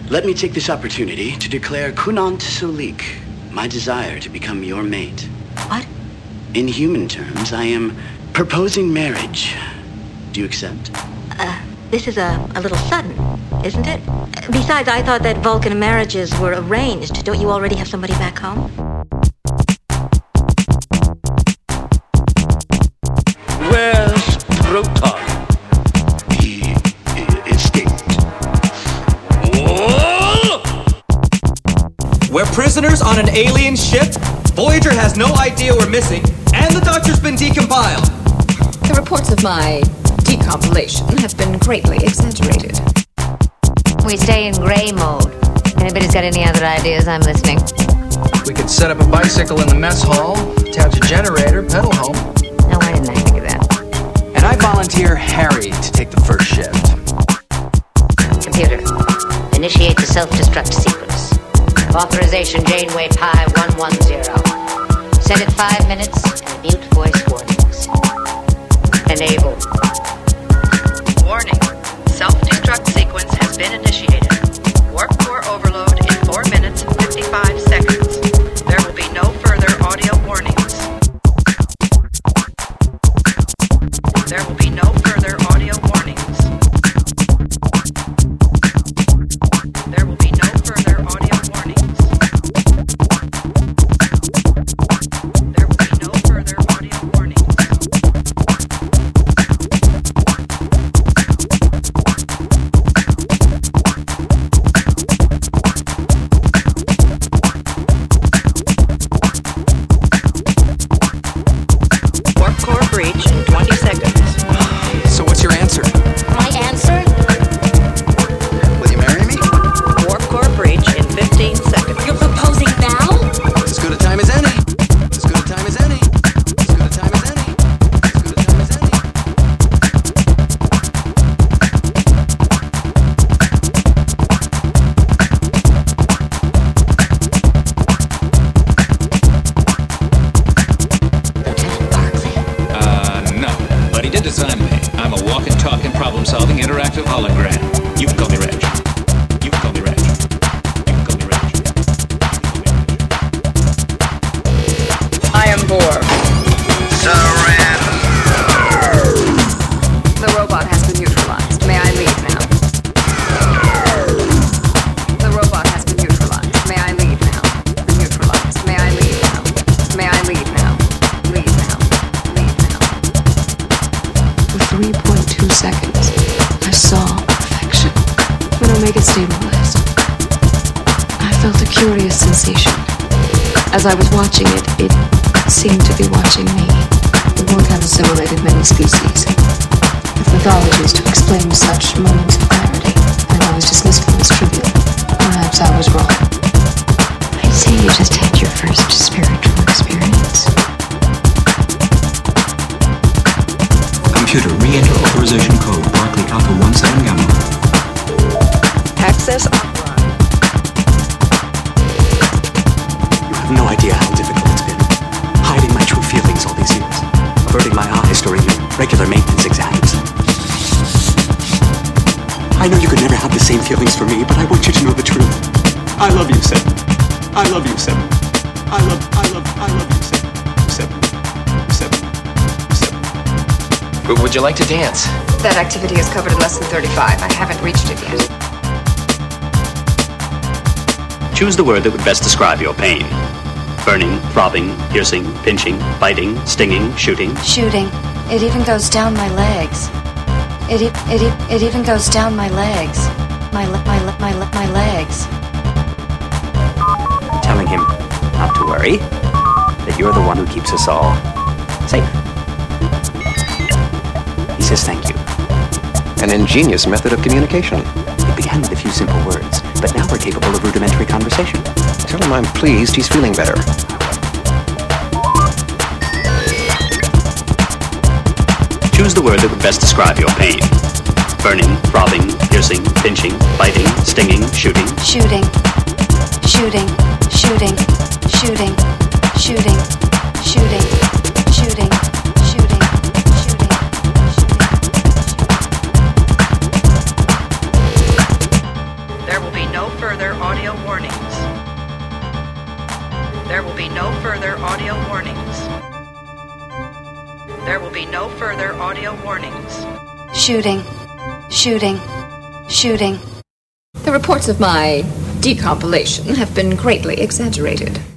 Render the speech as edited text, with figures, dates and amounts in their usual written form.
Let me take this opportunity to declare Kunant Solik, my desire to become your mate. What? In human terms, I am proposing marriage. Do you accept? This is a little sudden, isn't it? Besides, I thought that Vulcan marriages were arranged. Don't you already have somebody back home? Where's Proton? He escaped. Whoa! We're prisoners on an alien ship. Voyager has no idea we're missing, and the doctor's been decompiled. The reports of my decompilation have been greatly exaggerated. We stay in gray mode. Anybody's got any other ideas? I'm listening. We could set up a bicycle in the mess hall, attach a generator, pedal home. No, why didn't I think of that? And I volunteer Harry to take the first shift. Computer, initiate the self-destruct sequence. Authorization Janeway Pi 110. Set it 5 minutes and mute voice warnings. Enable. Warning. Self-destruct sequence has been initiated. Warp core overload in 4 minutes and 55 seconds. There will be no further audio warnings. There will be no further audio warnings. There will be no further audio warnings. There will be no further audio warnings. Warp core breach in 20 seconds. So what's your answer? My answer? Will you marry me? Warp core breach in 15 seconds. You're proposing now? As good a time as any. As good a time as any. As good a time as any. As good a time as any. Lieutenant Barclay. No. But he did design me. I'm a walking, talking, problem-solving, interactive hologram. You can call me Reg. You can call me Reg. You can call me Reg. I am Borg. The robot has been neutralized. May I leave now? The robot has been neutralized. May I leave now? Neutralized. May I leave now? May I leave now? Leave now. Leave now. For 3.2 seconds, I saw perfection. When Omega stabilized, I felt a curious sensation. As I was watching it, it seemed to be watching me. The Borg have assimilated many species. If mythologies to explain such moments of clarity, and I was dismissed them as trivial, perhaps I was wrong. I'd say you just had your first spiritual experience. Computer, re-enter authorization code Barclay Alpha 17 Gamma. Access offline. You have no idea how difficult it's been. Hiding my true feelings all these years. Averting my eyes during your regular maintenance exams. I know you could never have the same feelings for me, but I want you to know the truth. I love you, Seven. I love you, Seven. I love you, Seven. Seven. Would you like to dance? That activity is covered in lesson 35. I haven't reached it yet. Choose the word that would best describe your pain. Burning, throbbing, piercing, pinching, biting, stinging, shooting. Shooting. It even goes down my legs. It even goes down my legs. My legs. Telling him not to worry, that you're the one who keeps us all safe. He says thank you. An ingenious method of communication. It began with a few simple words, but now we're capable of rudimentary conversation. Tell him I'm pleased he's feeling better. Choose the word that would best describe your pain. Burning, throbbing, piercing, pinching, biting, stinging, shooting. Shooting. Shooting. Shooting. Shooting. Shooting. Shooting. Shooting. Shooting. There will will be no further audio warnings. There will be no further audio warnings. There will be no further audio warnings. Shooting. Shooting. Shooting. The reports of my decompilation have been greatly exaggerated.